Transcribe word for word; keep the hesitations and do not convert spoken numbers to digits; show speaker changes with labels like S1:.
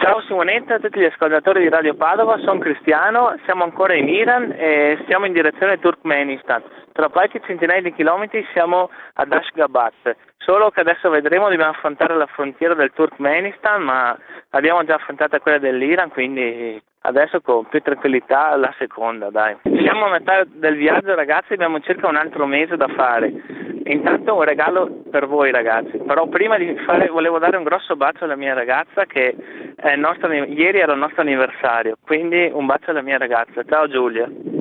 S1: Ciao Simonetta, a tutti gli ascoltatori di Radio Padova, sono Cristiano, siamo ancora in Iran e siamo in direzione Turkmenistan. Tra qualche centinaia di chilometri siamo ad Ashgabat, solo che adesso vedremo, dobbiamo affrontare la frontiera del Turkmenistan, ma abbiamo già affrontato quella dell'Iran, quindi adesso con più tranquillità la seconda, dai. Siamo a metà del viaggio ragazzi, abbiamo circa un altro mese da fare. Intanto un regalo per voi ragazzi, però prima di fare volevo dare un grosso bacio alla mia ragazza che è il nostro, ieri era il nostro anniversario, quindi un bacio alla mia ragazza. Ciao Giulia.